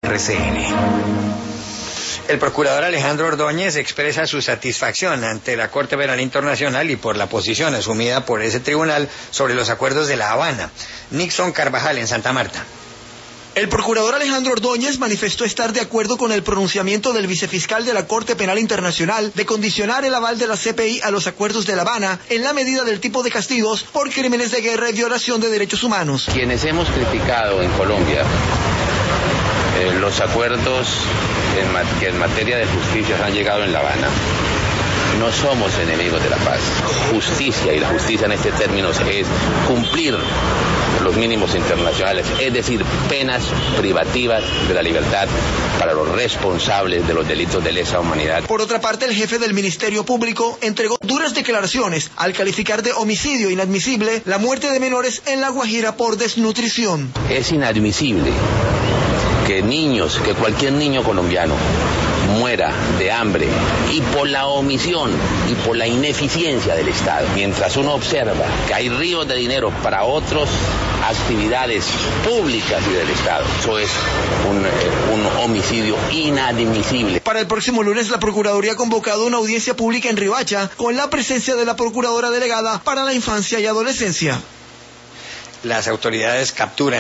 RCN. El procurador Alejandro Ordóñez expresa su satisfacción ante la Corte Penal Internacional y por la posición asumida por ese tribunal sobre los acuerdos de La Habana. Nixon Carvajal en Santa Marta. El procurador Alejandro Ordóñez manifestó estar de acuerdo con el pronunciamiento del vicefiscal de la Corte Penal Internacional de condicionar el aval de la CPI a los acuerdos de La Habana en la medida del tipo de castigos por crímenes de guerra y violación de derechos humanos. Quienes hemos criticado en Colombia los acuerdos que en materia de justicia han llegado en La Habana, no somos enemigos de la paz. Justicia, y la justicia en este término es cumplir los mínimos internacionales, es decir, penas privativas de la libertad para los responsables de los delitos de lesa humanidad. Por otra parte, el jefe del Ministerio Público entregó duras declaraciones al calificar de homicidio inadmisible la muerte de menores en La Guajira por desnutrición. Es inadmisible que cualquier niño colombiano muera de hambre y por la omisión y por la ineficiencia del Estado. Mientras uno observa que hay ríos de dinero para otras actividades públicas y del Estado, eso es un homicidio inadmisible. Para el próximo lunes, la Procuraduría ha convocado una audiencia pública en Riohacha con la presencia de la Procuradora Delegada para la Infancia y Adolescencia. Las autoridades capturan